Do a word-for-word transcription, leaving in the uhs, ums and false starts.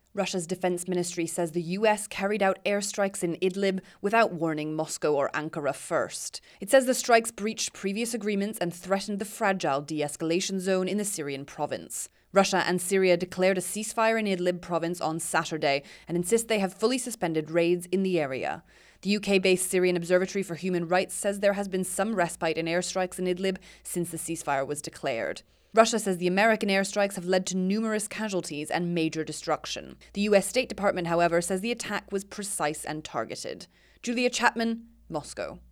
Russia's defense ministry says the U S carried out airstrikes in Idlib without warning Moscow or Ankara first. It says the strikes breached previous agreements and threatened the fragile de-escalation zone in the Syrian province. Russia and Syria declared a ceasefire in Idlib province on Saturday and insist they have fully suspended raids in the area. The U K-based Syrian Observatory for Human Rights says there has been some respite in airstrikes in Idlib since the ceasefire was declared. Russia says the American airstrikes have led to numerous casualties and major destruction. The U S State Department, however, says the attack was precise and targeted. Julia Chapman, Moscow.